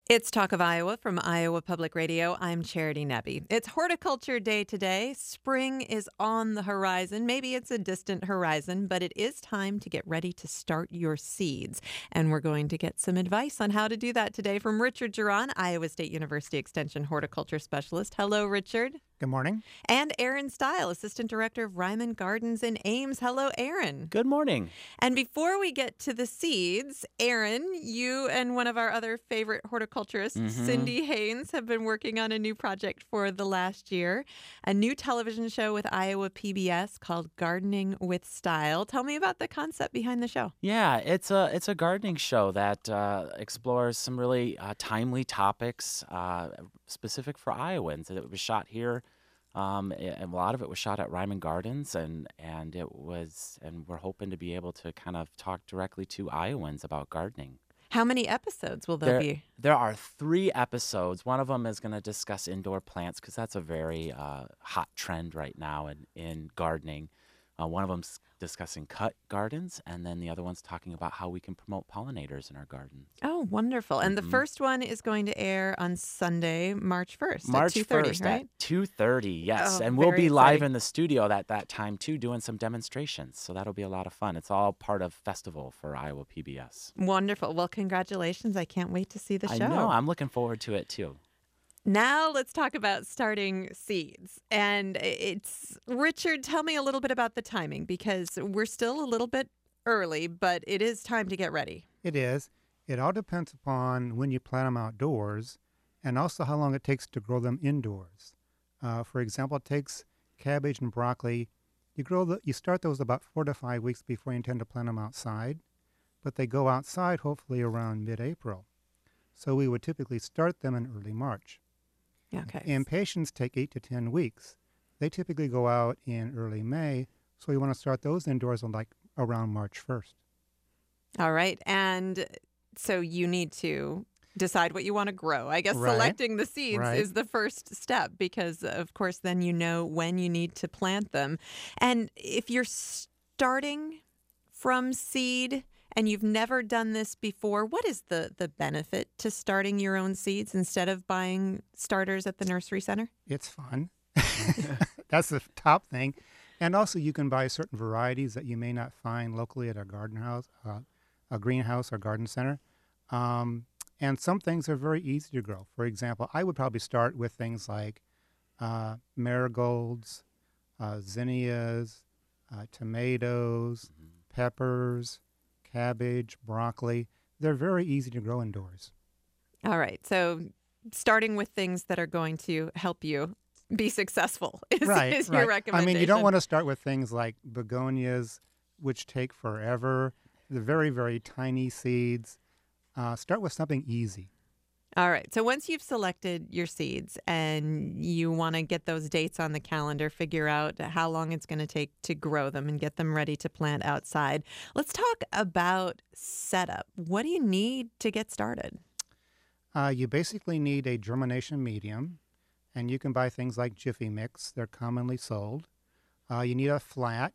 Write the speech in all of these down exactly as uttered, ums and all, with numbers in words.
It's Talk of Iowa from Iowa Public Radio. I'm Charity Nebbe. It's Horticulture Day today. Spring is on the horizon. Maybe it's a distant horizon, but it is time to get ready to start your seeds. And we're going to get some advice on how to do that today from Richard Geron, Iowa State University Extension Horticulture Specialist. Hello, Richard. Good morning. And Aaron Stile, Assistant Director of Ryman Gardens in Ames. Hello, Aaron. Good morning. And before we get to the seeds, Aaron, you and one of our other favorite horticulturists, Mm-hmm. Cindy Haynes, have been working on a new project for the last year, a new television show with Iowa P B S called Gardening with Style. Tell me about the concept behind the show. Yeah, it's a it's a gardening show that uh, explores some really uh, timely topics uh, specific for Iowans. It was shot here. Um, and a lot of it was shot at Ryman Gardens, and, and it was, and we're hoping to be able to kind of talk directly to Iowans about gardening. How many episodes will there, There, be? there are three episodes. One of them is going to discuss indoor plants because that's a very uh, hot trend right now in, in gardening. Uh, one of them's discussing cut gardens, and then the other one's talking about how we can promote pollinators in our gardens. Oh, wonderful. And Mhm. the first one is going to air on Sunday, March first March at two thirty, first right? at two thirty, yes. Oh, and we'll very be live exciting. in the studio at that time, too, doing some demonstrations. So that'll be a lot of fun. It's all part of Festival for Iowa P B S. Wonderful. Well, congratulations. I can't wait to see the I show. know. I'm looking forward to it, too. Now let's talk about starting seeds. And it's, Richard, tell me a little bit about the timing because we're still a little bit early, but it is time to get ready. It is. It all depends upon when you plant them outdoors and also how long it takes to grow them indoors. Uh, for example, it takes cabbage and broccoli. You grow the, you start those about four to five weeks before you intend to plant them outside, but they go outside hopefully around mid-April. So we would typically start them in early March. Okay. Impatiens take eight to ten weeks. They typically go out in early May, so we want to start those indoors on like around March first. All right. And so you need to decide what you want to grow. I guess Right. selecting the seeds Right. is the first step because, of course, then you know when you need to plant them. And if you're starting from seed and you've never done this before, what is the, the benefit to starting your own seeds instead of buying starters at the nursery center? It's fun. That's the top thing. And also you can buy certain varieties that you may not find locally at a garden house, uh, a greenhouse or garden center. Um, and some things are very easy to grow. For example, I would probably start with things like uh, marigolds, uh, zinnias, uh, tomatoes, Mhm. peppers, cabbage, broccoli. They're very easy to grow indoors. All right. So starting with things that are going to help you be successful is, Right, is right. your I recommendation. mean, you don't want to start with things like begonias, which take forever. The very, very tiny seeds. Uh, start with something easy. All right. So once you've selected your seeds and you want to get those dates on the calendar, figure out how long it's going to take to grow them and get them ready to plant outside. Let's talk about setup. What do you need to get started? Uh, you basically need a germination medium, and you can buy things like Jiffy Mix. They're commonly sold. Uh, you need a flat,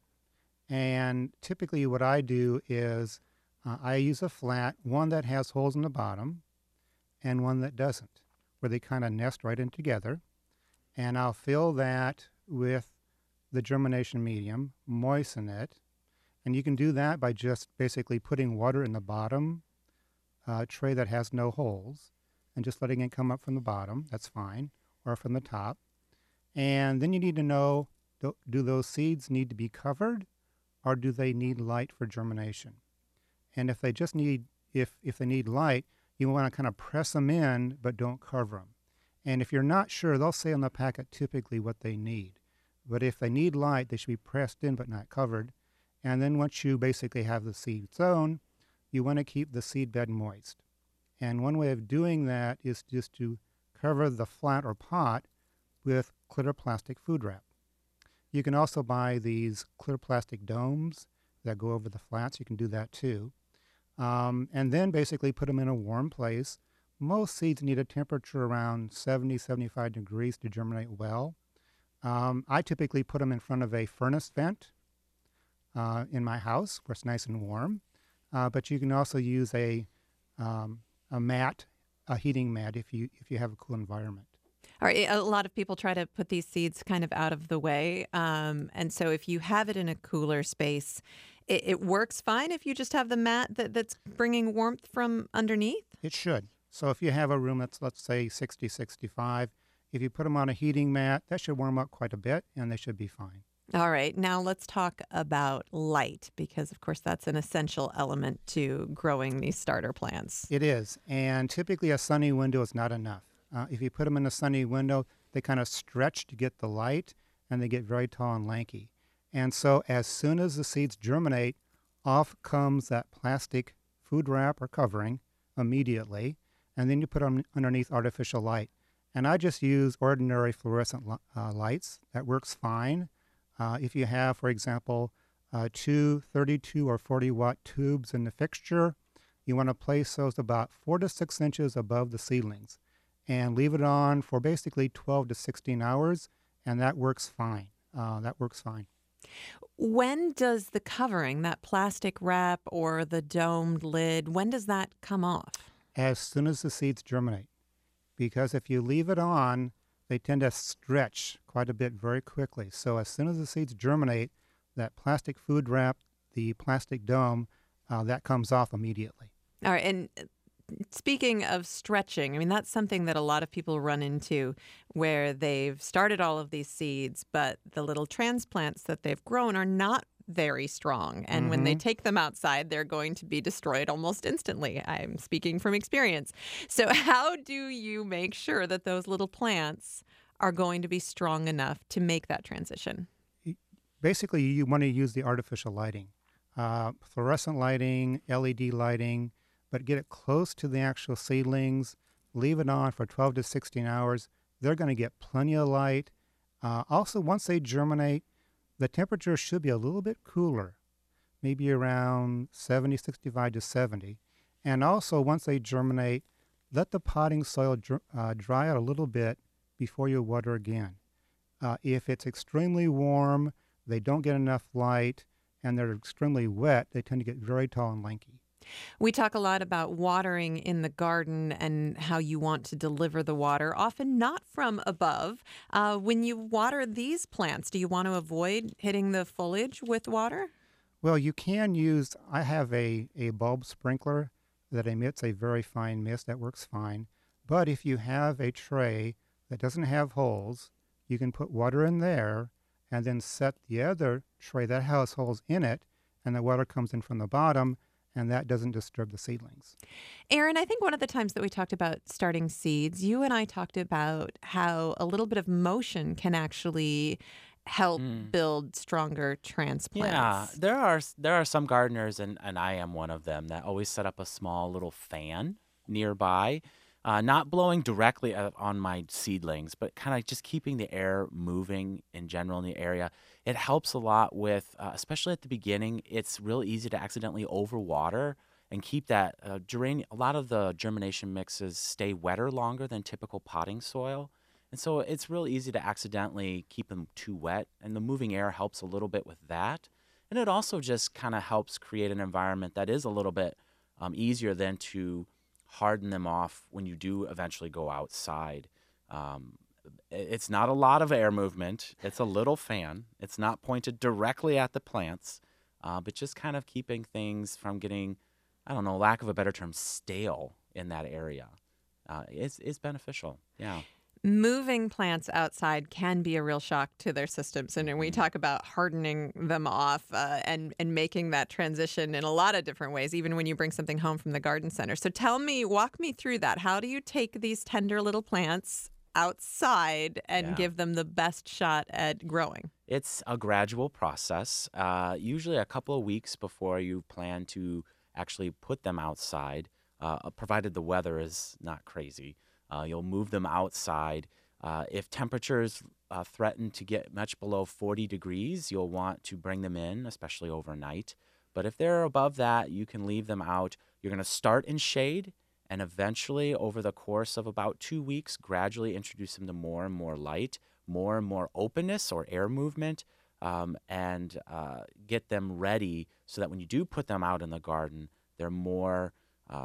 and typically what I do is uh, I use a flat, one that has holes in the bottom and one that doesn't, where they kind of nest right in together. And I'll fill that with the germination medium, moisten it, and you can do that by just basically putting water in the bottom uh, tray that has no holes and just letting it come up from the bottom. That's fine, or from the top. And then you need to know, do, do those seeds need to be covered or do they need light for germination? And if they just need, if, if they need light, you want to kind of press them in, but don't cover them. And if you're not sure, they'll say on the packet typically what they need. But if they need light, they should be pressed in but not covered. And then once you basically have the seed sown, you want to keep the seed bed moist. And one way of doing that is just to cover the flat or pot with clear plastic food wrap. You can also buy these clear plastic domes that go over the flats. You can do that too. Um, and then basically put them in a warm place. Most seeds need a temperature around seventy, seventy-five degrees to germinate well. Um, I typically put them in front of a furnace vent uh, in my house where it's nice and warm. Uh, but you can also use a, um, a mat a heating mat if you if you have a cool environment. All right, a lot of people try to put these seeds kind of out of the way. Um, and so if you have it in a cooler space, it, it works fine if you just have the mat that, that's bringing warmth from underneath? It should. So if you have a room that's, let's say, sixty, sixty-five, if you put them on a heating mat, that should warm up quite a bit, and they should be fine. All right, now let's talk about light, because of course that's an essential element to growing these starter plants. It is, and typically a sunny window is not enough. Uh, if you put them in a sunny window, they kind of stretch to get the light, and they get very tall and lanky. And so as soon as the seeds germinate, off comes that plastic food wrap or covering immediately, and then you put them underneath artificial light. And I just use ordinary fluorescent li- uh, lights. That works fine. Uh, if you have, for example, uh, two thirty-two or forty watt tubes in the fixture, you want to place those about four to six inches above the seedlings and leave it on for basically twelve to sixteen hours, and that works fine. Uh, that works fine. When does the covering, that plastic wrap or the domed lid, when does that come off? As soon as the seeds germinate, because if you leave it on, they tend to stretch quite a bit very quickly. So as soon as the seeds germinate, that plastic food wrap, the plastic dome, uh, that comes off immediately. All right, and speaking of stretching, I mean, that's something that a lot of people run into where they've started all of these seeds, but the little transplants that they've grown are not very strong. And mm-hmm. when they take them outside, they're going to be destroyed almost instantly. I'm speaking from experience. So how do you make sure that those little plants are going to be strong enough to make that transition? Basically, you want to use the artificial lighting, uh, fluorescent lighting, L E D lighting, but get it close to the actual seedlings, leave it on for twelve to sixteen hours. They're going to get plenty of light. Uh, also, once they germinate, the temperature should be a little bit cooler, maybe around seventy, sixty-five to seventy. And also, once they germinate, let the potting soil dr- uh, dry out a little bit before you water again. Uh, if it's extremely warm, they don't get enough light, and they're extremely wet, they tend to get very tall and lanky. We talk a lot about watering in the garden and how you want to deliver the water, often not from above. Uh, when you water these plants, do you want to avoid hitting the foliage with water? Well, you can use, I have a, a bulb sprinkler that emits a very fine mist. That works fine. But if you have a tray that doesn't have holes, you can put water in there and then set the other tray that has holes in it, and the water comes in from the bottom, and that doesn't disturb the seedlings. Aaron, I think one of the times that we talked about starting seeds, you and I talked about how a little bit of motion can actually help mm. build stronger transplants. Yeah, there are there are some gardeners, and, and I am one of them, that always set up a small little fan nearby, uh, not blowing directly on my seedlings, but kind of just keeping the air moving in general in the area. It helps a lot with, uh, especially at the beginning, it's real easy to accidentally overwater and keep that, uh, geranium, a lot of the germination mixes stay wetter longer than typical potting soil. And so it's real easy to accidentally keep them too wet, and the moving air helps a little bit with that. And it also just kind of helps create an environment that is a little bit um, easier than to harden them off when you do eventually go outside. Um, It's not a lot of air movement. It's a little fan. It's not pointed directly at the plants, uh, but just kind of keeping things from getting, I don't know, lack of a better term, stale in that area uh, is, is beneficial. Yeah. Moving plants outside can be a real shock to their systems. And we talk about hardening them off uh, and, and making that transition in a lot of different ways, even when you bring something home from the garden center. So tell me, walk me through that. How do you take these tender little plants outside and Yeah. give them the best shot at growing? It's a gradual process, uh, usually a couple of weeks before you plan to actually put them outside, uh, provided the weather is not crazy. Uh, you'll move them outside. Uh, if temperatures uh, threaten to get much below forty degrees, you'll want to bring them in, especially overnight. But if they're above that, you can leave them out. You're going to start in shade, and eventually, over the course of about two weeks, gradually introduce them to more and more light, more and more openness or air movement, um, and uh, get them ready so that when you do put them out in the garden, they're more uh,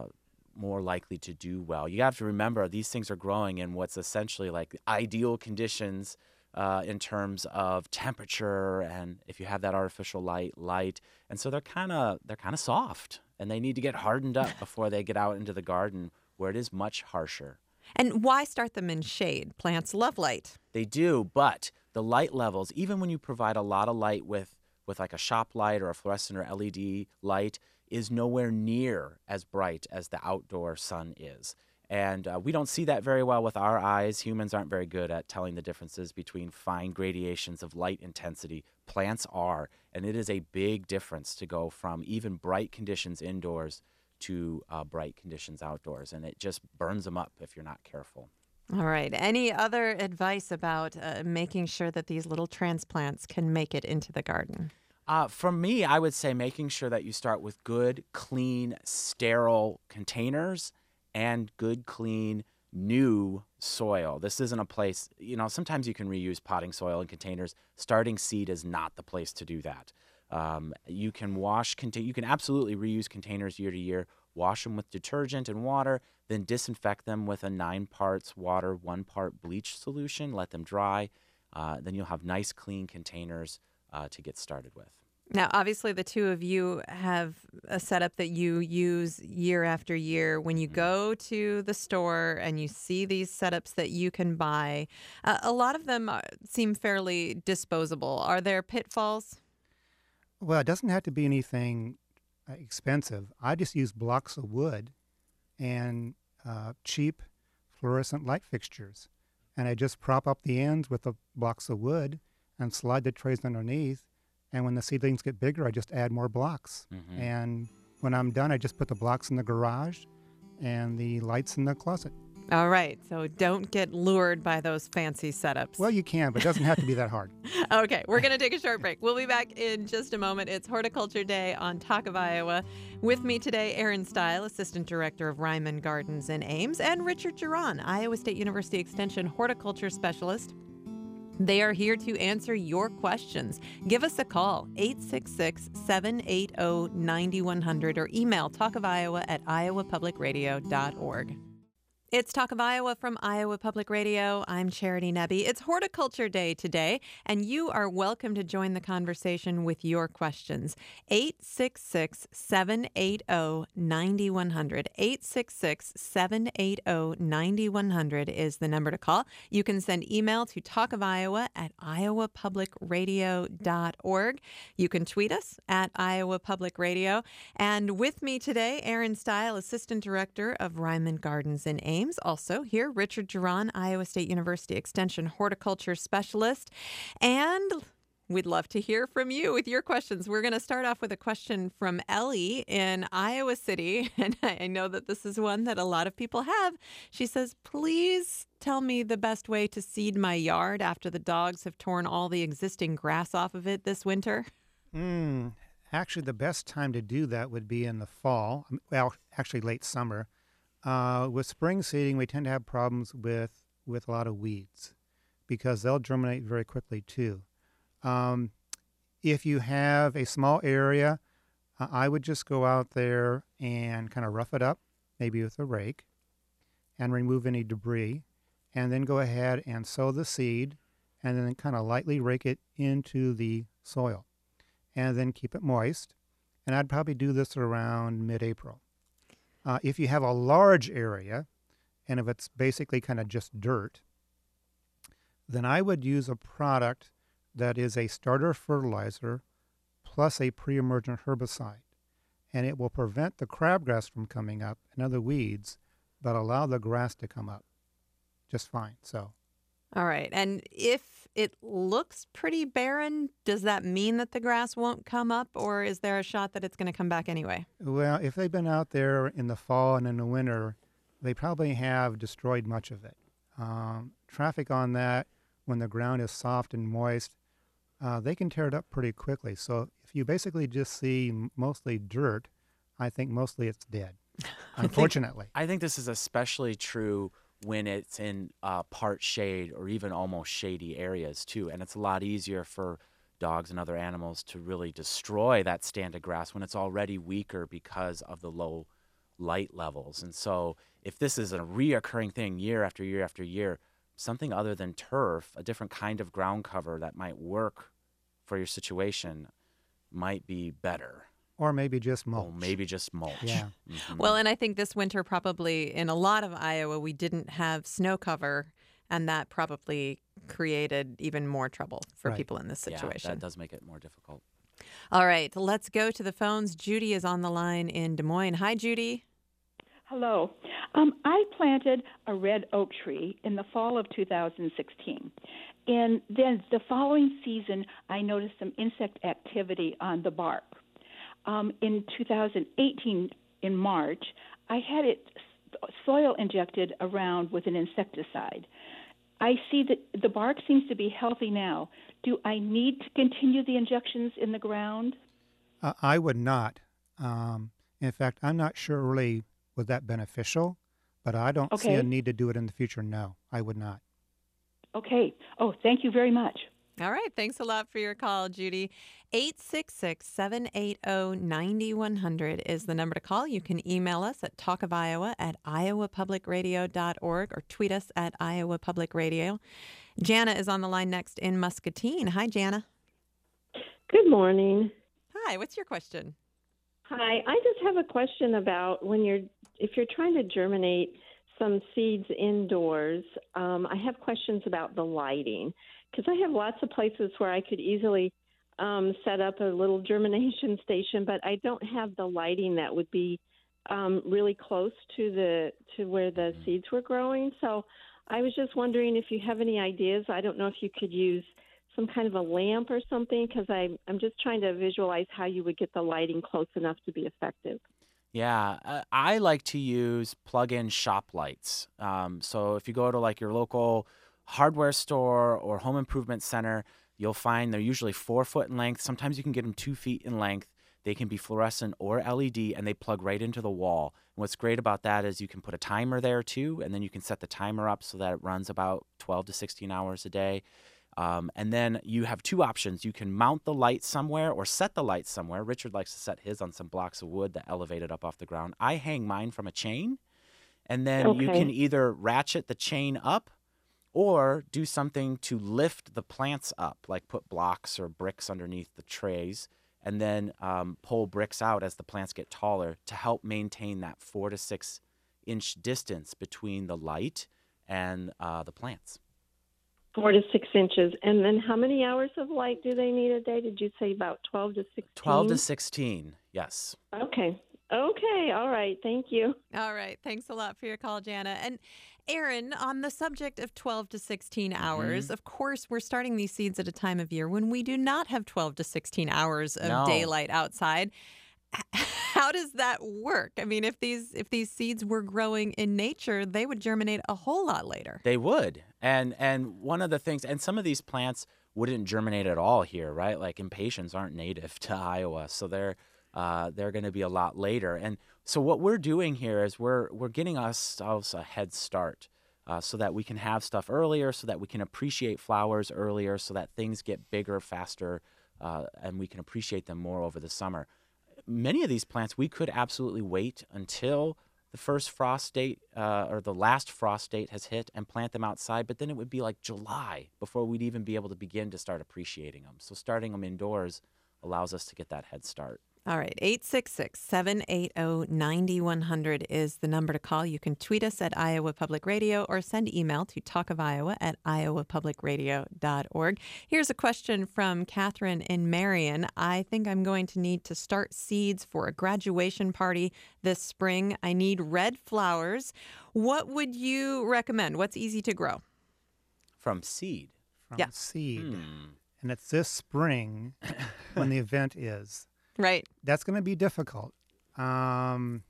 more likely to do well. You have to remember these things are growing in what's essentially like ideal conditions uh, in terms of temperature, and if you have that artificial light, light, and so they're kind of they're kind of soft, and they need to get hardened up before they get out into the garden where it is much harsher. And why start them in shade? Plants love light. They do, but the light levels, even when you provide a lot of light with, with like a shop light or a fluorescent or L E D light, is nowhere near as bright as the outdoor sun is. And uh, we don't see that very well with our eyes. Humans aren't very good at telling the differences between fine gradations of light intensity. Plants are, and it is a big difference to go from even bright conditions indoors to uh, bright conditions outdoors, and it just burns them up if you're not careful. All right. Any other advice about uh, making sure that these little transplants can make it into the garden? Uh, for me, I would say making sure that you start with good, clean, sterile containers and good, clean, new soil. This isn't a place, you know, sometimes you can reuse potting soil in containers. Starting seed is not the place to do that. Um, you can wash, contain, you can absolutely reuse containers year to year, wash them with detergent and water, then disinfect them with a nine parts water, one part bleach solution, let them dry. Uh, then you'll have nice, clean containers uh, to get started with. Now, obviously, the two of you have a setup that you use year after year. When you Mhm. go to the store and you see these setups that you can buy, uh, a lot of them uh, seem fairly disposable. Are there pitfalls? Well, it doesn't have to be anything uh, expensive. I just use blocks of wood and uh, cheap fluorescent light fixtures. And I just prop up the ends with the blocks of wood and slide the trays underneath. And when the seedlings get bigger, I just add more blocks. Mhm. And when I'm done, I just put the blocks in the garage and the lights in the closet. All right. So don't get lured by those fancy setups. Well, you can, but it doesn't have to be that hard. Okay, we're going to take a short break. We'll be back in just a moment. It's Horticulture Day on Talk of Iowa. With me today, Aaron Stile, Assistant Director of Ryman Gardens in Ames, and Richard Giron, Iowa State University Extension Horticulture Specialist. They are here to answer your questions. Give us a call, eight six six, seven eight zero, nine one zero zero, or email talkofiowa at iowa public radio dot org. It's Talk of Iowa from Iowa Public Radio. I'm Charity Nebbe. It's Horticulture Day today, and you are welcome to join the conversation with your questions. eight six six, seven eight zero, nine one zero zero. eight six six, seven eight zero, nine one zero zero is the number to call. You can send email to talkofiowa at iowa public radio dot org. You can tweet us at Iowa Public Radio. And with me today, Aaron Stile, Assistant Director of Ryman Gardens in Ames. Also here, Richard Giron, Iowa State University Extension Horticulture Specialist. And we'd love to hear from you with your questions. We're going to start off with a question from Ellie in Iowa City. And I know that this is one that a lot of people have. She says, please tell me the best way to seed my yard after the dogs have torn all the existing grass off of it this winter. Mm, actually, the best time to do that would be in the fall. Well, actually late summer. Uh, with spring seeding, we tend to have problems with, with a lot of weeds because they'll germinate very quickly too. Um, if you have a small area, uh, I would just go out there and kind of rough it up, maybe with a rake, and remove any debris, and then go ahead and sow the seed, and then kind of lightly rake it into the soil, and then keep it moist. And I'd probably do this around mid-April. Uh, if you have a large area, and if it's basically kind of just dirt, then I would use a product that is a starter fertilizer plus a pre-emergent herbicide. And it will prevent the crabgrass from coming up and other weeds, but allow the grass to come up just fine. So, All right. And if it looks pretty barren, does that mean that the grass won't come up, or is there a shot that it's going to come back anyway? well, if they've been out there in the fall and in the winter, they probably have destroyed much of it. Um, traffic on that, when the ground is soft and moist, uh, they can tear it up pretty quickly. So if you basically just see m- mostly dirt, I think mostly it's dead, unfortunately. I think this is especially true when it's in uh, part shade or even almost shady areas too. And it's a lot easier for dogs and other animals to really destroy that stand of grass when it's already weaker because of the low light levels. And so if this is a reoccurring thing year after year after year, something other than turf, a different kind of ground cover that might work for your situation might be better. Or maybe just mulch. Or maybe just mulch. Yeah. Mhm. Well, and I think this winter probably in a lot of Iowa, we didn't have snow cover, and that probably created even more trouble for Right. people in this Yeah, situation. that does make it more difficult. All right, let's go to the phones. Judy is on the line in Des Moines. Hi, Judy. Hello. Um, I planted a red oak tree in the fall of two thousand sixteen. And then the following season, I noticed some insect activity on the bark. Um, in two thousand eighteen, in March, I had it soil injected around with an insecticide. I see that the bark seems to be healthy now. Do I need to continue the injections in the ground? Uh, I would not. Um, in fact, I'm not sure really was that beneficial, but I don't see a Okay. need to do it in the future. No, I would not. Okay. Oh, thank you very much. All right, thanks a lot for your call, Judy. eight six six, seven eight zero, nine one zero zero is the number to call. You can email us at talkofiowa at iowa public radio dot org or tweet us at Iowa Public Radio. Jana is on the line next in Muscatine. Hi, Jana. Good morning. Hi, what's your question? Hi, I just have a question about when you're if you're trying to germinate some seeds indoors. Um, I have questions about the lighting because I have lots of places where I could easily um, set up a little germination station, but I don't have the lighting that would be um, really close to the to where the seeds were growing. So I was just wondering if you have any ideas. I don't know if you could use some kind of a lamp or something because I'm I'm just trying to visualize how you would get the lighting close enough to be effective. Yeah, uh, I like to use plug-in shop lights. Um, so if you go to like your local hardware store or home improvement center, you'll find they're usually four foot in length. Sometimes you can get them two feet in length. They can be fluorescent or L E D, and they plug right into the wall. And what's great about that is you can put a timer there too, and then you can set the timer up so that it runs about twelve to sixteen hours a day. Um, and then you have two options. You can mount the light somewhere or set the light somewhere. Richard likes to set his on some blocks of wood that elevate it up off the ground. I hang mine from a chain, and then you Okay. can either ratchet the chain up or do something to lift the plants up, like put blocks or bricks underneath the trays, and then um, pull bricks out as the plants get taller to help maintain that four to six inch distance between the light and uh, the plants. Four to six inches. And then how many hours of light do they need a day? Did you say about twelve to sixteen? twelve to sixteen, yes. Okay. Okay. All right. Thank you. All right, thanks a lot for your call, Jana. And Aaron, on the subject of twelve to sixteen hours, Mm-hmm. of course, we're starting these seeds at a time of year when we do not have twelve to sixteen hours of No. daylight outside. How does that work? I mean, if these if these seeds were growing in nature, they would germinate a whole lot later. They would. And and one of the things, and some of these plants wouldn't germinate at all here, right? Like impatiens aren't native to Iowa, so they're uh, they're going to be a lot later. And so what we're doing here is we're we're getting ourselves a head start, uh, so that we can have stuff earlier, so that we can appreciate flowers earlier, so that things get bigger faster, uh, and we can appreciate them more over the summer. Many of these plants we could absolutely wait until the first frost date uh, or the last frost date has hit and plant them outside, but then it would be like July before we'd even be able to begin to start appreciating them. So starting them indoors allows us to get that head start. All right, eight six six, seven eight zero, nine one zero zero is the number to call. You can tweet us at Iowa Public Radio or send email to talkofiowa at iowa public radio dot org. Here's a question from Catherine in Marion. I think I'm going to need to start seeds for a graduation party this spring. I need red flowers. What would you recommend? What's easy to grow? From seed. From Yeah. seed. Hmm. And it's this spring when the event is. Right. That's going to be difficult. Um,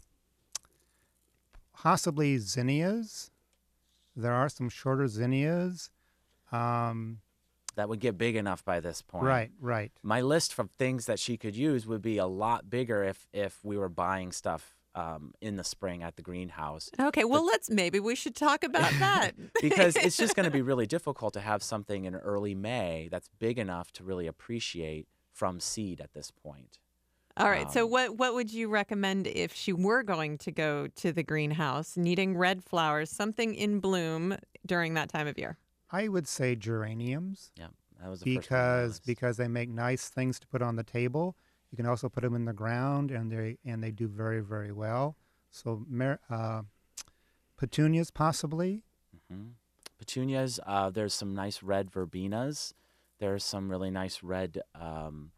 possibly zinnias. There are some shorter zinnias. Um, That would get big enough by this point. right, right. My list of things that she could use would be a lot bigger if if we were buying stuff um, in the spring at the greenhouse. Okay, well, let's maybe we should talk about that. Because it's just going to be really difficult to have something in early May that's big enough to really appreciate from seed at this point. All right. So Um, what what would you recommend if she were going to go to the greenhouse, needing red flowers, something in bloom during that time of year? I would say geraniums yeah, that was the first one on my because list. because they make nice things to put on the table. You can also put them in the ground, and they and they do very very well. So mer- uh, petunias possibly. hmm Petunias, uh, there's some nice red verbenas. There's some really nice red um,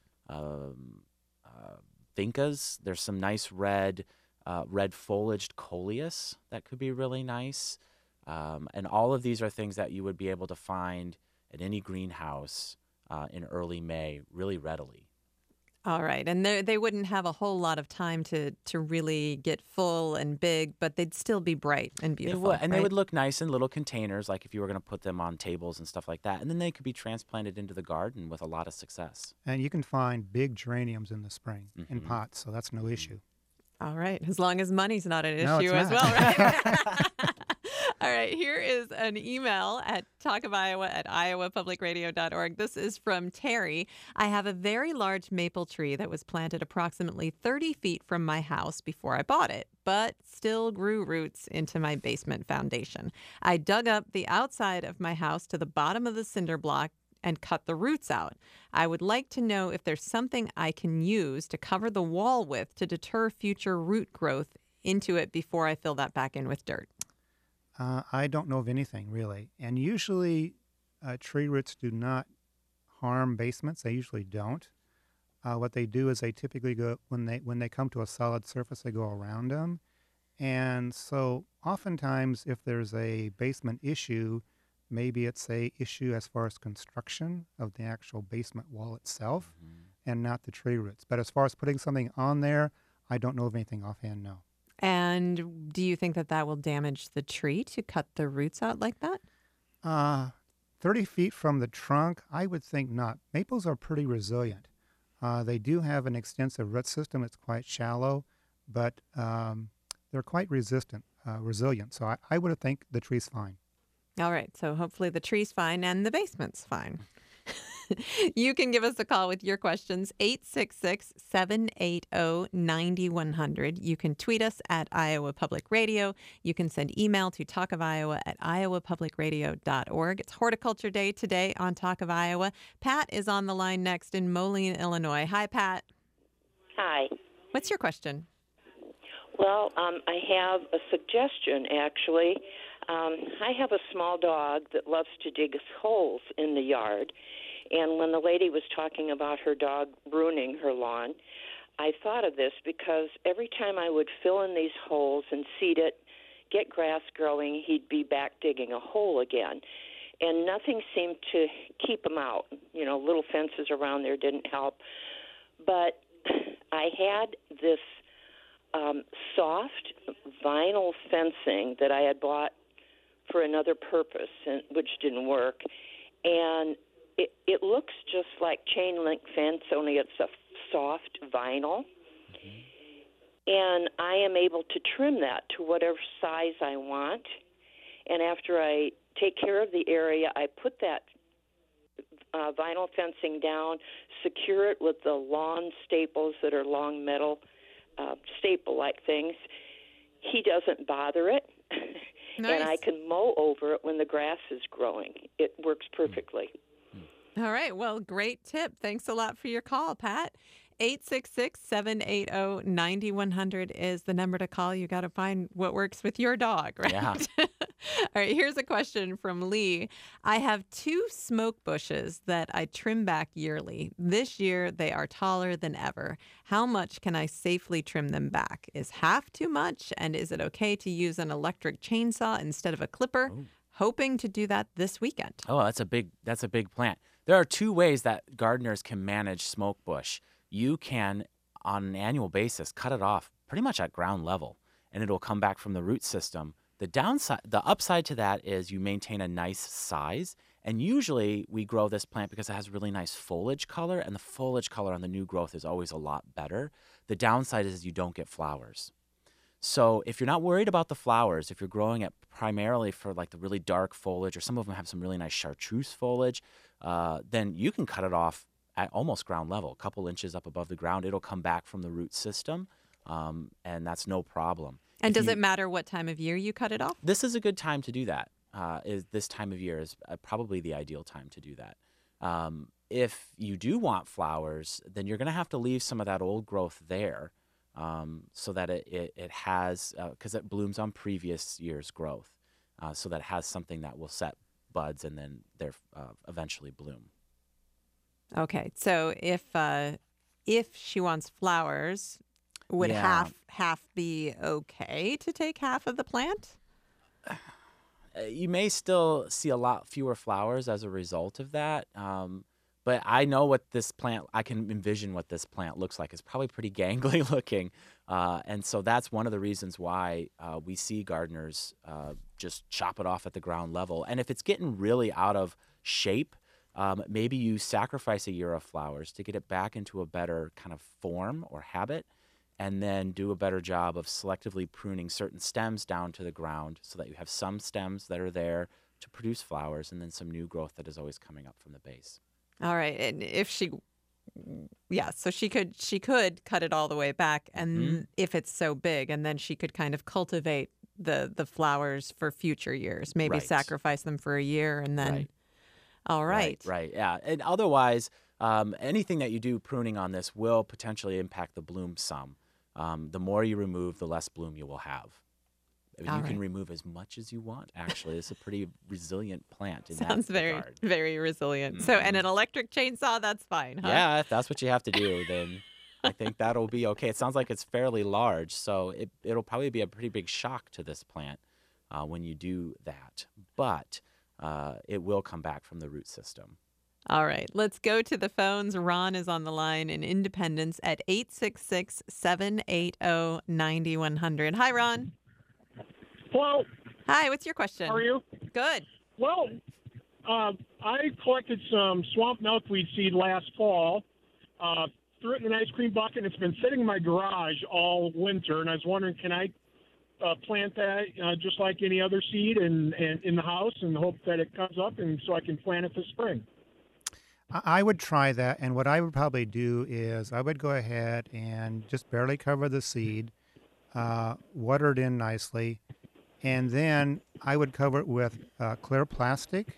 um, uh, vincas. There's some nice red uh, red foliaged coleus that could be really nice. Um, and all of these are things that you would be able to find at any greenhouse uh, in early May really readily. All right. And they they wouldn't have a whole lot of time to to really get full and big, but they'd still be bright and They beautiful, would, and they right? would look nice in little containers, like if you were going to put them on tables and stuff like that. And then they could be transplanted into the garden with a lot of success. And you can find big geraniums in the spring in Mhm. pots, so that's no issue. All right. As long as money's not an No, it's issue as not. well, right? All right. Here is an email at talk of iowa at iowa public radio dot org. This is from Terry. I have a very large maple tree that was planted approximately thirty feet from my house before I bought it, but still grew roots into my basement foundation. I dug up the outside of my house to the bottom of the cinder block and cut the roots out. I would like to know if there's something I can use to cover the wall with to deter future root growth into it before I fill that back in with dirt. Uh, I don't know of anything really, and usually uh, tree roots do not harm basements. They usually don't. Uh, what they do is they typically go when they when they come to a solid surface, they go around them, and so oftentimes if there's a basement issue, maybe it's a issue as far as construction of the actual basement wall itself, and not the tree roots. But as far as putting something on there, I don't know of anything offhand. No. And do you think that that will damage the tree to cut the roots out like that? Uh, thirty feet from the trunk, I would think not. Maples are pretty resilient. Uh, they do have an extensive root system. It's quite shallow, but um, they're quite resistant, uh, resilient. So I, I would think the tree's fine. All right. So hopefully the tree's fine and the basement's fine. You can give us a call with your questions, eight six six, seven eight zero, nine one zero zero. You can tweet us at Iowa Public Radio. You can send email to talk of iowa at iowa public radio dot org. It's Horticulture Day today on Talk of Iowa. Pat is on the line next in Moline, Illinois. Hi, Pat. Hi. What's your question? Well, um, I have a suggestion, actually. Um, I have a small dog that loves to dig holes in the yard. And when the lady was talking about her dog ruining her lawn, I thought of this because every time I would fill in these holes and seed it, get grass growing, he'd be back digging a hole again. And nothing seemed to keep him out. You know, little fences around there didn't help. But I had this um, soft vinyl fencing that I had bought for another purpose, and, which didn't work. And it, it looks just like chain link fence, only it's a soft vinyl. Mm-hmm. And I am able to trim that to whatever size I want. And after I take care of the area, I put that uh, vinyl fencing down, secure it with the lawn staples that are long metal uh, staple-like things. He doesn't bother it. Nice. And I can mow over it when the grass is growing. It works perfectly. All right. Well, great tip. Thanks a lot for your call, Pat. eight six six, seven eight zero, nine one zero zero is the number to call. You got to find what works with your dog, right? Yeah. All right. Here's a question from Lee. I have two smoke bushes that I trim back yearly. This year, they are taller than ever. How much can I safely trim them back? Is half too much? And is it okay to use an electric chainsaw instead of a clipper? Oh. Hoping to do that this weekend. Oh, that's a big that's a big plant. There are two ways that gardeners can manage smoke bush. You can, on an annual basis, cut it off pretty much at ground level, and it'll come back from the root system. The downside, the upside to that is you maintain a nice size, and usually we grow this plant because it has really nice foliage color, and the foliage color on the new growth is always a lot better. The downside is you don't get flowers. So if you're not worried about the flowers, if you're growing it primarily for like the really dark foliage, or some of them have some really nice chartreuse foliage, uh, then you can cut it off at almost ground level, a couple inches up above the ground. It'll come back from the root system, um, and that's no problem. And If does you- it matter what time of year you cut it off? This is a good time to do that. Uh, is this time of year is uh, probably the ideal time to do that. Um, if you do want flowers, then you're going to have to leave some of that old growth there, um, so that it it, it has because it blooms on previous year's growth, uh, so that it has something that will set buds and then they're uh, eventually bloom. Okay, so if uh, if she wants flowers, would Yeah. half half be okay to take half of the plant? Uh, you may still see a lot fewer flowers as a result of that. Um, but I know what this plant, I can envision what this plant looks like. It's probably pretty gangly looking. Uh, and so that's one of the reasons why uh, we see gardeners uh, just chop it off at the ground level. And if it's getting really out of shape, um, maybe you sacrifice a year of flowers to get it back into a better kind of form or habit, and then do a better job of selectively pruning certain stems down to the ground so that you have some stems that are there to produce flowers and then some new growth that is always coming up from the base. All right, and if she, yeah, so she could she could cut it all the way back, and Mhm. if it's so big, and then she could kind of cultivate the the flowers for future years. Maybe Right. sacrifice them for a year, and then, Right. all right, Right, right, yeah. And otherwise, um, anything that you do pruning on this will potentially impact the bloom some. Um, the more you remove, the less bloom you will have. I mean, All you can right. remove as much as you want, actually. It's a pretty resilient plant in Sounds that very regard. very resilient. So, and Mhm. an electric chainsaw, that's fine, huh? Yeah, if that's what you have to do, then I think that'll be okay. It sounds like it's fairly large, so it, it'll probably be a pretty big shock to this plant uh, when you do that. But uh, it will come back from the root system. All right, let's go to the phones. Ron is on the line in Independence at eight six six, seven eight zero, nine one zero zero. Hi, Ron. Hello, Hi, what's your question? how are you? Good. Well, uh, I collected some swamp milkweed seed last fall, uh, threw it in an ice cream bucket, and it's been sitting in my garage all winter, and I was wondering, can I uh, plant that uh, just like any other seed in, in, in the house and hope that it comes up and so I can plant it this spring? I I would try that, and what I would probably do is I would go ahead and just barely cover the seed, uh, water it in nicely, and then I would cover it with uh, clear plastic,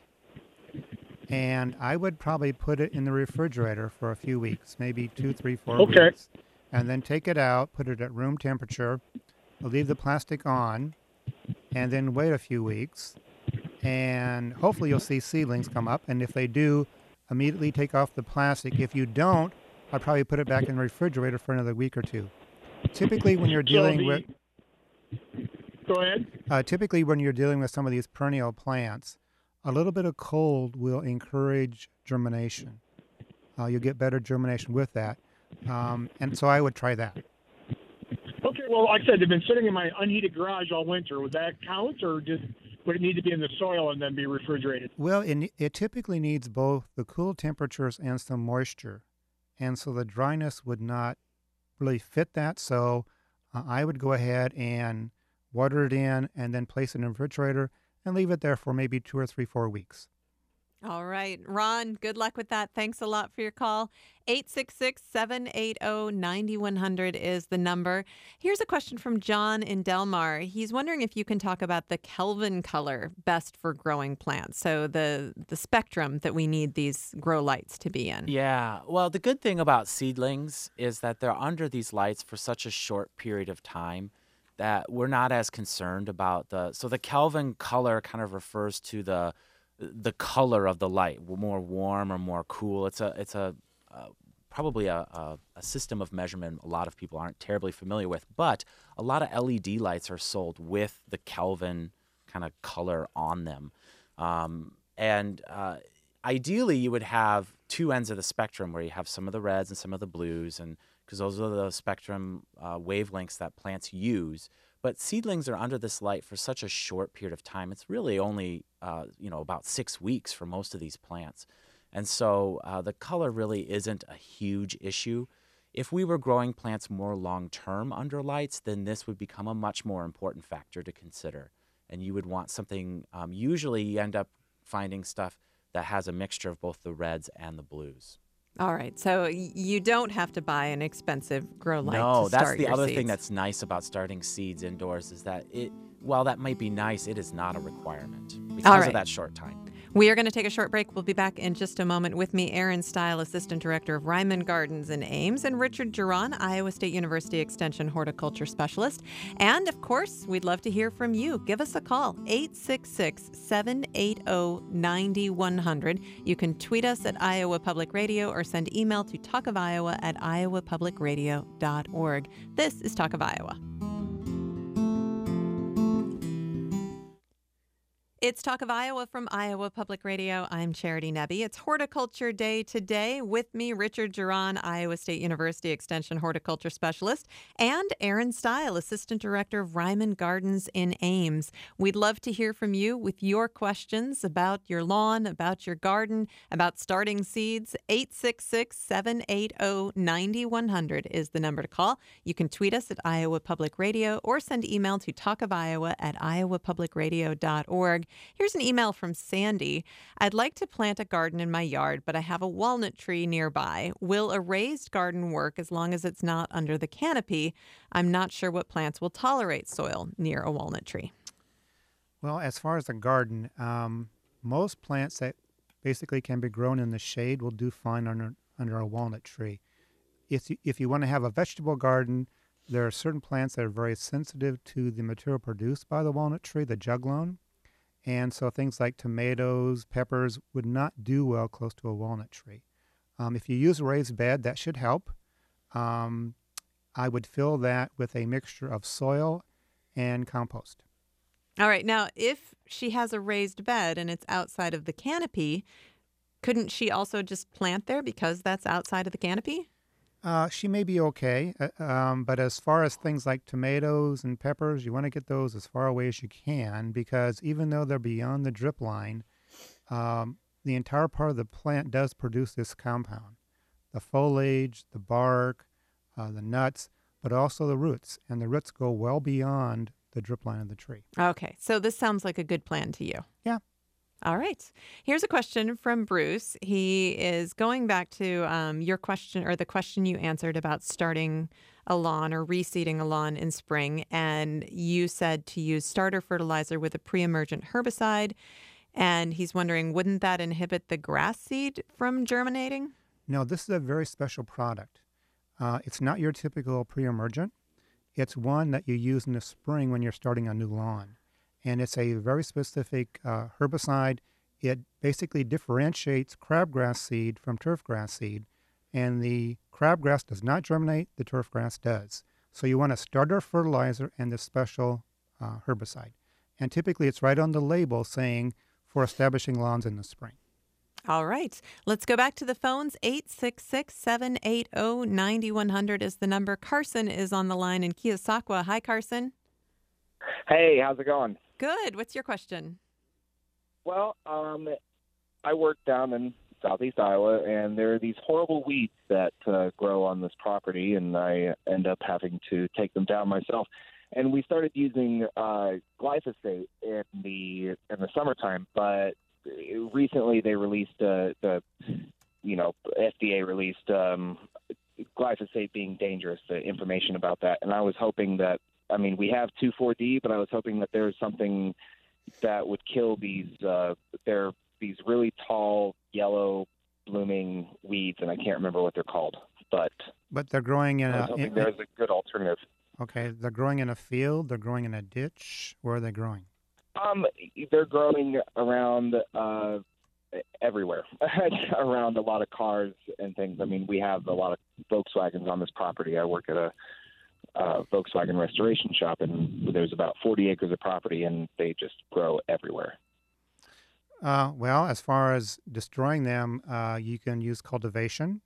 and I would probably put it in the refrigerator for a few weeks, maybe two, three, four Okay. weeks, and then take it out, put it at room temperature, leave the plastic on, and then wait a few weeks, and hopefully you'll see seedlings come up, and if they do, immediately take off the plastic. If you don't, I'd probably put it back in the refrigerator for another week or two. Typically, when you're So dealing the- with Go ahead. uh, typically when you're dealing with some of these perennial plants, a little bit of cold will encourage germination. Uh, you'll get better germination with that, um, and so I would try that. Okay, well, like I said, they've been sitting in my unheated garage all winter. Would that count, or just, would it need to be in the soil and then be refrigerated? Well, it, ne- it typically needs both the cool temperatures and some moisture, and so the dryness would not really fit that. So uh, I would go ahead and water it in, and then place it in the refrigerator and leave it there for maybe two or three, four weeks. All right, Ron, good luck with that. Thanks a lot for your call. eight six six, seven eight zero, nine one zero zero is the number. Here's a question from John in Delmar. He's wondering if you can talk about the Kelvin color best for growing plants. So the the spectrum that we need these grow lights to be in. Yeah, well, the good thing about seedlings is that they're under these lights for such a short period of time that we're not as concerned about the. So the Kelvin color kind of refers to the the color of the light, more warm or more cool. It's a it's a uh, probably a, a a system of measurement a lot of people aren't terribly familiar with, but a lot of L E D lights are sold with the Kelvin kind of color on them, um, and uh, ideally you would have two ends of the spectrum where you have some of the reds and some of the blues, and because those are the spectrum uh, wavelengths that plants use. But seedlings are under this light for such a short period of time. It's really only, uh, you know, about six weeks for most of these plants. And so uh, the color really isn't a huge issue. If we were growing plants more long-term under lights, then this would become a much more important factor to consider. And you would want something, um, usually you end up finding stuff that has a mixture of both the reds and the blues. All right. So y- you don't have to buy an expensive grow light No, to that's start the your other seeds. thing that's nice about starting seeds indoors is that it, while that might be nice, it is not a requirement because All right. of that short time. We are going to take a short break. We'll be back in just a moment. With me, Aaron Stile, Assistant Director of Ryman Gardens in Ames, and Richard Giron, Iowa State University Extension Horticulture Specialist. And, of course, we'd love to hear from you. Give us a call, eight six six, seven eight zero, nine one zero zero. You can tweet us at Iowa Public Radio or send email to talkofiowa at iowa public radio dot org. This is Talk of Iowa. It's Talk of Iowa from Iowa Public Radio. I'm Charity Nebbe. It's Horticulture Day today. With me, Richard Giron, Iowa State University Extension Horticulture Specialist, and Aaron Stile, Assistant Director of Ryman Gardens in Ames. We'd love to hear from you with your questions about your lawn, about your garden, about starting seeds. eight six six, seven eight zero, nine one zero zero is the number to call. You can tweet us at Iowa Public Radio or send email to talkofiowa at iowa public radio dot org. Here's an email from Sandy. I'd like to plant a garden in my yard, but I have a walnut tree nearby. Will a raised garden work as long as it's not under the canopy? I'm not sure what plants will tolerate soil near a walnut tree. Well, as far as the garden, um, most plants that basically can be grown in the shade will do fine under under a walnut tree. If you, if you want to have a vegetable garden, there are certain plants that are very sensitive to the material produced by the walnut tree, the juglone. And so things like tomatoes, peppers would not do well close to a walnut tree. Um, if you use a raised bed, that should help. Um, I would fill that with a mixture of soil and compost. All right. Now, if she has a raised bed and it's outside of the canopy, couldn't she also just plant there because that's outside of the canopy? Uh, she may be okay, uh, um, but as far as things like tomatoes and peppers, you want to get those as far away as you can because even though they're beyond the drip line, um, the entire part of the plant does produce this compound. The foliage, the bark, uh, the nuts, but also the roots. And the roots go well beyond the drip line of the tree. Okay. So this sounds like a good plan to you. Yeah. All right. Here's a question from Bruce. He is going back to um, your question or the question you answered about starting a lawn or reseeding a lawn in spring. And you said to use starter fertilizer with a pre-emergent herbicide. And he's wondering, wouldn't that inhibit the grass seed from germinating? No, this is a very special product. Uh, it's not your typical pre-emergent. It's one that you use in the spring when you're starting a new lawn. And it's a very specific uh, herbicide. It basically differentiates crabgrass seed from turfgrass seed. And the crabgrass does not germinate, the turfgrass does. So you want a starter fertilizer and this special uh, herbicide. And typically it's right on the label saying for establishing lawns in the spring. All right. Let's go back to the phones. eight six six, seven eight zero, nine one zero zero is the number. Carson is on the line in Keosauqua. Hi, Carson. Hey, how's it going? Good. What's your question? Well, um, I work down in southeast Iowa, and there are these horrible weeds that uh, grow on this property, and I end up having to take them down myself. And we started using uh, glyphosate in the in the summertime, but recently they released uh, the, you know, F D A released um, glyphosate being dangerous, the information about that, and I was hoping that. I mean, we have two four D, but I was hoping that there's something that would kill these. Uh, they're these really tall, yellow, blooming weeds, and I can't remember what they're called. But But they're growing in I was a. hoping In, there's a good alternative. okay, they're growing in a field. They're growing in a ditch. Where are they growing? Um, they're growing around uh, everywhere, around a lot of cars and things. I mean, we have a lot of Volkswagens on this property. I work at a Uh, Volkswagen restoration shop, and there's about forty acres of property, and they just grow everywhere. Uh, well, as far as destroying them, uh, you can use cultivation.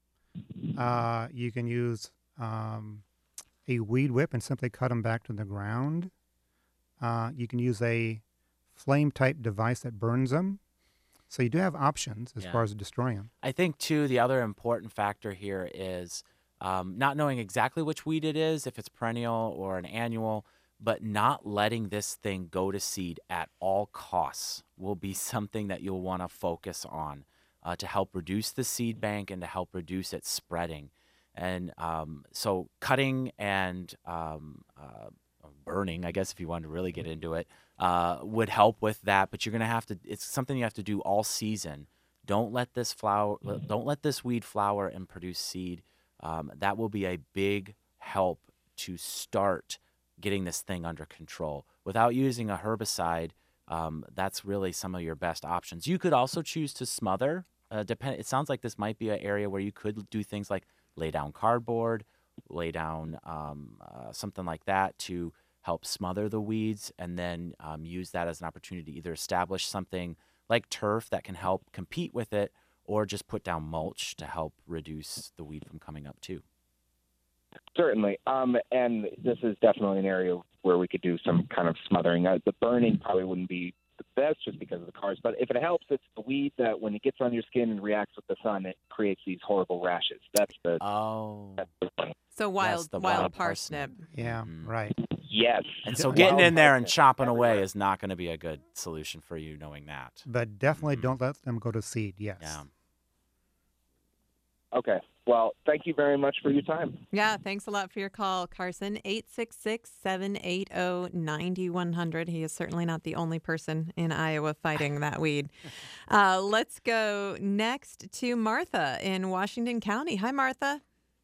Uh, you can use um, a weed whip and simply cut them back to the ground. Uh, you can use a flame-type device that burns them. So you do have options as Yeah. far as destroying them. I think, too, the other important factor here is um, not knowing exactly which weed it is, if it's perennial or an annual, but not letting this thing go to seed at all costs will be something that you'll want to focus on. uh, to help reduce the seed bank and to help reduce its spreading. And um, so cutting and um, uh, burning, I guess if you wanted to really get into it, uh, would help with that. But you're going to have to, it's something you have to do all season. Don't let this flower, don't let this weed flower and produce seed. Um, that will be a big help to start getting this thing under control. Without using a herbicide, um, that's really some of your best options. You could also choose to smother. Uh, depend. It sounds like this might be an area where you could do things like lay down cardboard, lay down um, uh, something like that to help smother the weeds, and then um, use that as an opportunity to either establish something like turf that can help compete with it, or just put down mulch to help reduce the weed from coming up too. Certainly. Um, and this is definitely an area where we could do some kind of smothering. Uh, the burning probably wouldn't be the best just because of the cars, but if it helps, it's the weed that when it gets on your skin and reacts with the sun, it creates these horrible rashes. That's the oh. That's the one. So wild, Yes, the wild, wild parsnip. parsnip. Yeah, Mhm. right. Yes. And so Wild getting in there and parsnip chopping away everywhere. is not going to be a good solution for you, knowing that. But definitely Mhm. don't let them go to seed, yes. Yeah. Okay. Well, thank you very much for your time. Yeah, thanks a lot for your call, Carson. eight six six, seven eight zero, nine one zero zero. He is certainly not the only person in Iowa fighting that weed. Uh, let's go next to Martha in Washington County. Hi, Martha.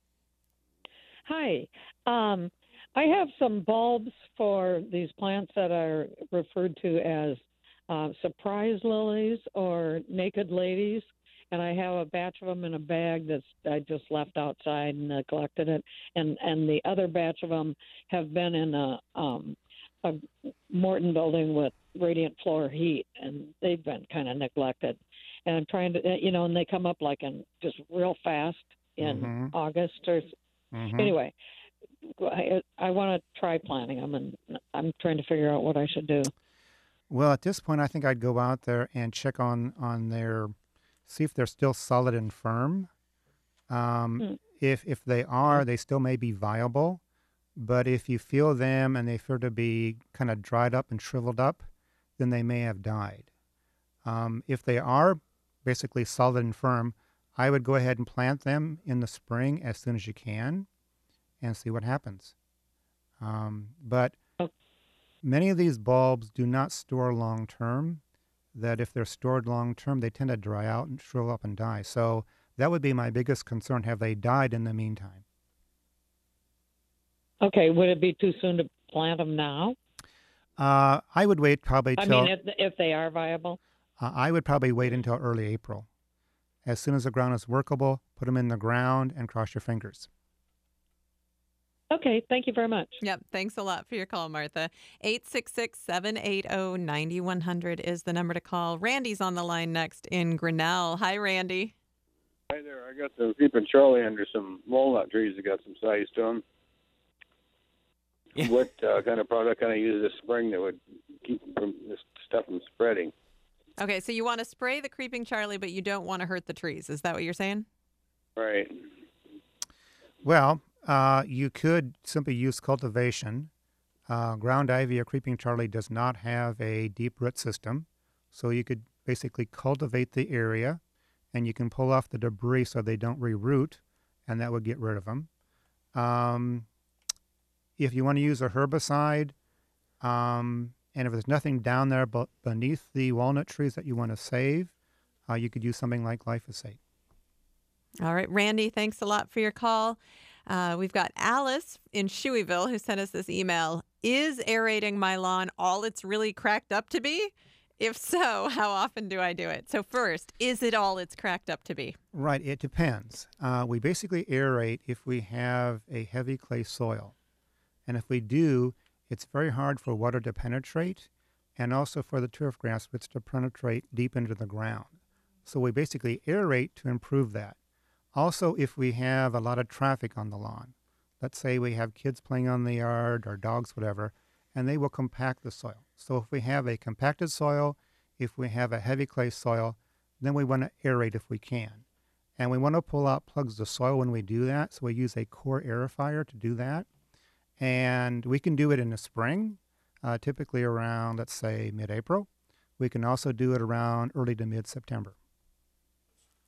Hi. Um, I have some bulbs for these plants that are referred to as uh, surprise lilies or naked ladies, and I have a batch of them in a bag that's I just left outside and neglected it, and and the other batch of them have been in a um, a Morton building with radiant floor heat, and they've been kind of neglected. And I'm trying to, you know, and they come up like in just real fast in Mhm. August or Mhm. anyway. I, I want to try planting them, and I'm trying to figure out what I should do. Well, at this point, I think I'd go out there and check on on their, see if they're still solid and firm. Um, Hmm. if if they are, they still may be viable. But if you feel them and they feel to be kind of dried up and shriveled up, then they may have died. Um, if they are basically solid and firm, I would go ahead and plant them in the spring as soon as you can and see what happens. Um, but Oh. many of these bulbs do not store long term, that if they're stored long term, they tend to dry out and shrivel up and die. So that would be my biggest concern. Have they died in the meantime? Okay, would it be too soon to plant them now? Uh, I would wait probably I till, mean, if, if they are viable. uh, I would probably wait until early April. As soon as the ground is workable, put them in the ground and cross your fingers. Okay, thank you very much. Yep, thanks a lot for your call, Martha. eight six six, seven eight zero, nine one zero zero is the number to call. Randy's on the line next in Grinnell. Hi, Randy. Hi there. I got the Creeping Charlie under some walnut trees that got some size to them. Yeah. What uh, kind of product can I use this spring that would keep from this stuff from spreading? Okay, so you want to spray the creeping Charlie, but you don't want to hurt the trees. Is that what you're saying? Right. Well, uh, you could simply use cultivation. Uh, ground ivy or creeping Charlie does not have a deep root system, so you could basically cultivate the area, and you can pull off the debris so they don't reroot, and that would get rid of them. Um, if you want to use a herbicide, um, and if there's nothing down there but beneath the walnut trees that you want to save, uh, you could use something like glyphosate. All right, Randy, thanks a lot for your call. Uh, we've got Alice in Shoeyville who sent us this email. Is aerating my lawn all it's really cracked up to be? If so, how often do I do it? So first, is it all it's cracked up to be? Right, it depends. Uh, we basically aerate if we have a heavy clay soil. And if we do, it's very hard for water to penetrate and also for the turf grass roots to penetrate deep into the ground. So we basically aerate to improve that. Also, if we have a lot of traffic on the lawn, let's say we have kids playing on the yard or dogs, whatever, and they will compact the soil. So if we have a compacted soil, if we have a heavy clay soil, then we want to aerate if we can. And we want to pull out plugs of soil when we do that, so we use a core aerifier to do that. And we can do it in the spring, uh, typically around, let's say, mid-April. We can also do it around early to mid-September.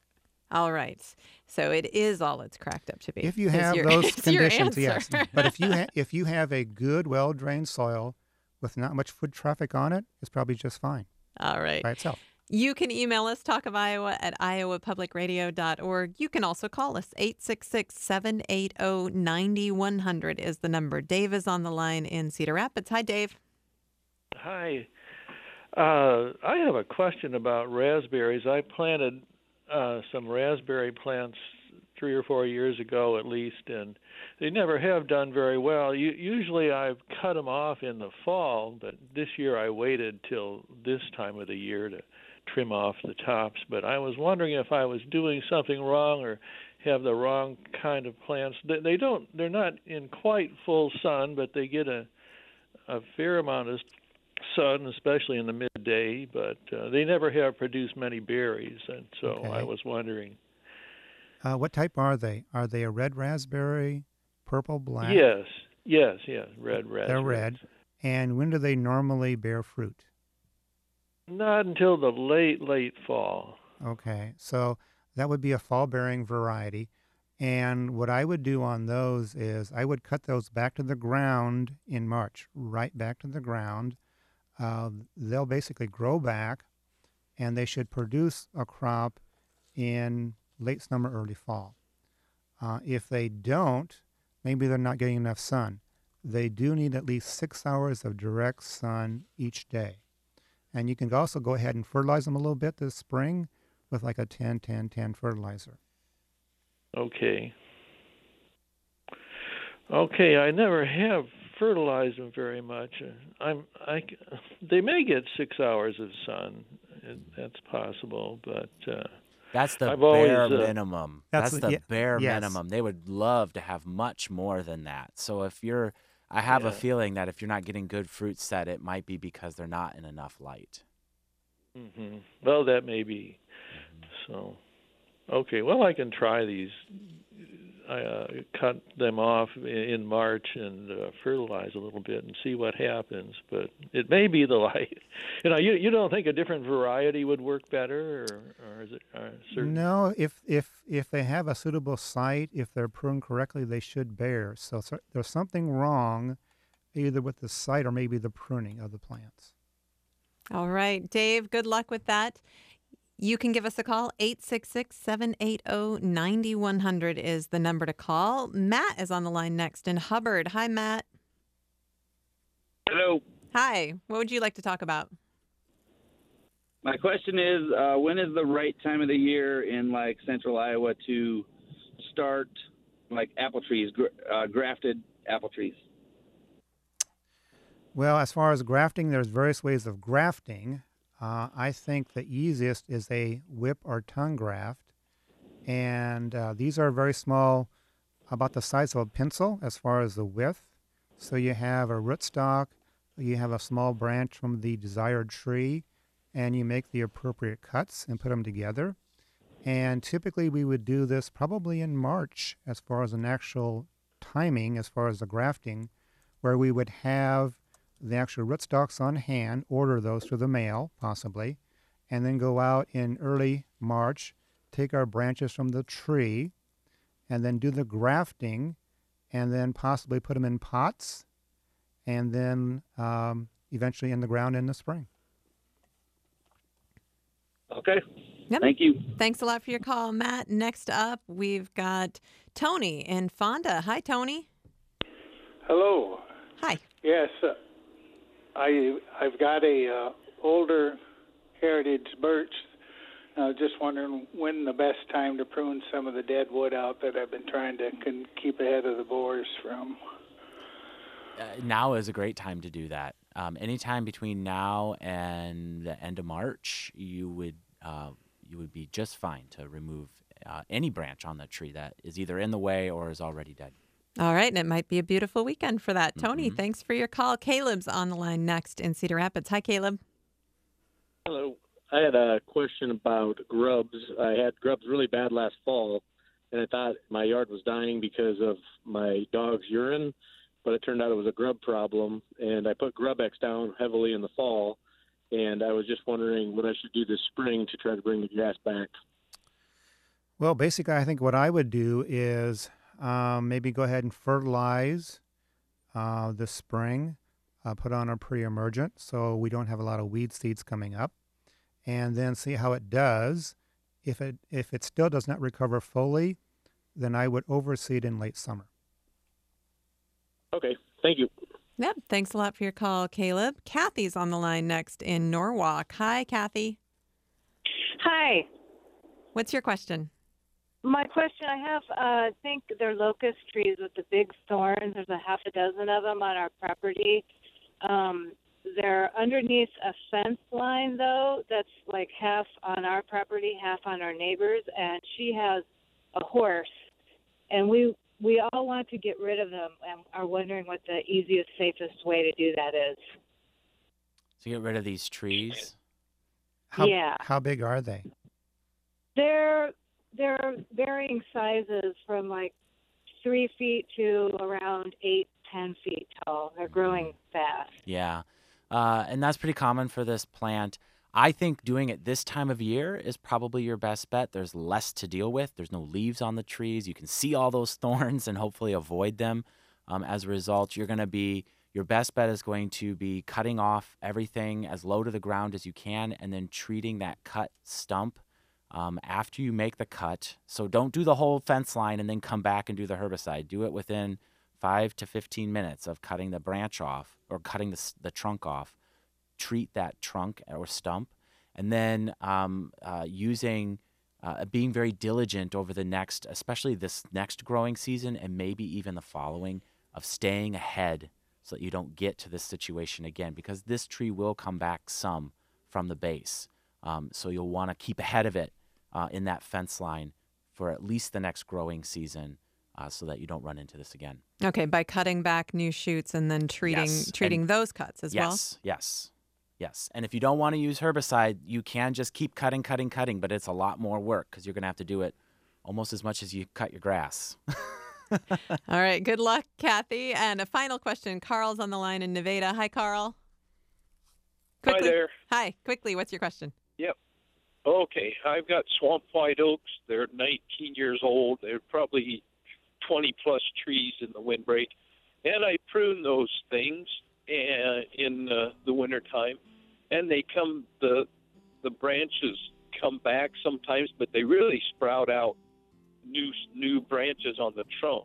All right. So it is all it's cracked up to be. If you is have your- those is your conditions, yes. answer. But if you ha- if you have a good, well-drained soil with not much foot traffic on it, it's probably just fine All right. by itself. You can email us, talk of Iowa at iowa public radio dot org. You can also call us. eight six six, seven eight zero, nine one zero zero is the number. Dave is on the line in Cedar Rapids. Hi, Dave. Hi. Uh, I have a question about raspberries. I planted uh, some raspberry plants three or four years ago at least, and they never have done very well. U- usually I've cut them off in the fall, but this year I waited till this time of the year to trim off the tops. But I was wondering if I was doing something wrong or have the wrong kind of plants. They, they don't. They're not in quite full sun, but they get a a fair amount of sun, especially in the midday. But uh, they never have produced many berries, and so Okay. I was wondering. Uh, what type are they? Are they a red raspberry, purple, black? Yes, yes, yes. Red raspberries. They're red. And when do they normally bear fruit? Not until the late, late fall. Okay, so that would be a fall-bearing variety. And what I would do on those is I would cut those back to the ground in March, right back to the ground. Uh, they'll basically grow back, and they should produce a crop in late summer, early fall. Uh, if they don't, maybe they're not getting enough sun. They do need at least six hours of direct sun each day. And you can also go ahead and fertilize them a little bit this spring with like a ten ten ten fertilizer. Okay. Okay, I never have fertilized them very much. I'm, I, they may get six hours of sun. It, that's possible, but uh, That's the I've bare always, uh, minimum. That's That's, the- the yeah, bare yes. minimum. They would love to have much more than that. So if you're, I have Yeah. a feeling that if you're not getting good fruit set, it might be because they're not in enough light. hmm well, that may be. So, okay, well, I can try these. I uh, cut them off i- in March and uh, fertilize a little bit and see what happens. But it may be the light. You know, you you don't think a different variety would work better, or, or is it uh, certain? No, if if if they have a suitable site, if they're pruned correctly, they should bear. So, so there's something wrong, either with the site or maybe the pruning of the plants. All right, Dave, good luck with that. You can give us a call. eight six six, seven eight zero, nine one zero zero is the number to call. Matt is on the line next in Hubbard. Hi, Matt. Hello. Hi. What would you like to talk about? My question is, uh, when is the right time of the year in like central Iowa to start like apple trees, gr- uh, grafted apple trees? Well, as far as grafting, there's various ways of grafting. Uh, I think the easiest is a whip or tongue graft. And uh, these are very small, about the size of a pencil as far as the width. So you have a rootstock, you have a small branch from the desired tree, and you make the appropriate cuts and put them together. And typically we would do this probably in March as far as an actual timing, as far as the grafting, where we would have the actual rootstocks on hand, order those through the mail, possibly, and then go out in early March, take our branches from the tree, and then do the grafting, and then possibly put them in pots, and then um, eventually in the ground in the spring. Okay. Yep. Thank you. Thanks a lot for your call, Matt. Next up, we've got Tony in Fonda. Hi, Tony. Hello. Hi. Yes, uh, I I've got a uh, older heritage birch. I was just wondering when the best time to prune some of the dead wood out that I've been trying to can keep ahead of the borers from. Uh, now is a great time to do that. Um, anytime between now and the end of March, you would uh, you would be just fine to remove uh, any branch on the tree that is either in the way or is already dead. All right, and it might be a beautiful weekend for that. Tony, Mhm. thanks for your call. Caleb's on the line next in Cedar Rapids. Hi, Caleb. Hello. I had a question about grubs. I had grubs really bad last fall, and I thought my yard was dying because of my dog's urine, but it turned out it was a grub problem, and I put GrubX down heavily in the fall, and I was just wondering what I should do this spring to try to bring the grass back. Well, basically, I think what I would do is um, maybe go ahead and fertilize uh, this spring, uh, put on a pre-emergent so we don't have a lot of weed seeds coming up, and then see how it does. If it if it still does not recover fully, then I would overseed in late summer. Okay, thank you. Yep. Thanks a lot for your call, Caleb. Kathy's on the line next in Norwalk. Hi, Kathy. Hi. What's your question? My question I have, uh, I think they're locust trees with the big thorns. There's a half a dozen of them on our property. Um, they're underneath a fence line, though, that's like half on our property, half on our neighbors, and she has a horse. And we we all want to get rid of them and are wondering what the easiest, safest way to do that is. To get rid of these trees? How, Yeah. How big are they? They're they're varying sizes from like three feet to around eight, ten feet tall. They're growing fast. Yeah. Uh, and that's pretty common for this plant. I think doing it this time of year is probably your best bet. There's less to deal with. There's no leaves on the trees. You can see all those thorns and hopefully avoid them. Um, as a result, you're going to be, your best bet is going to be cutting off everything as low to the ground as you can and then treating that cut stump um, after you make the cut. So don't do the whole fence line and then come back and do the herbicide. Do it within five to fifteen minutes of cutting the branch off or cutting the, the trunk off. Treat that trunk or stump, and then um, uh, using, uh, being very diligent over the next, especially this next growing season and maybe even the following, of staying ahead so that you don't get to this situation again, because this tree will come back some from the base. Um, so you'll want to keep ahead of it uh, in that fence line for at least the next growing season uh, so that you don't run into this again. Okay, by cutting back new shoots and then treating Yes, treating and- those cuts as well. Yes, yes. Yes, and if you don't want to use herbicide, you can just keep cutting, cutting, cutting, but it's a lot more work because you're going to have to do it almost as much as you cut your grass. All right, good luck, Kathy. And a final question. Carl's on the line in Nevada. Hi, Carl. Quickly. Hi there. Hi, quickly, what's your question? Yep. Okay, I've got swamp white oaks. They're nineteen years old. They're probably twenty plus trees in the windbreak, and I prune those things and in uh, the wintertime, and they come the the branches come back sometimes, but they really sprout out new new branches on the trunk.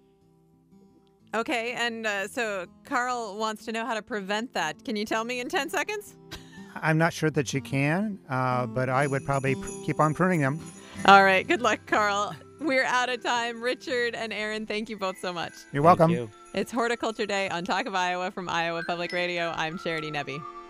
Okay, and uh, so Carl wants to know how to prevent that. Can you tell me in ten seconds? I'm not sure that you can, uh, but I would probably pr- keep on pruning them. All right, good luck, Carl. We're out of time. Richard and Aaron, thank you both so much. You're welcome. Thank you. It's Horticulture Day on Talk of Iowa from Iowa Public Radio. I'm Charity Nebbe.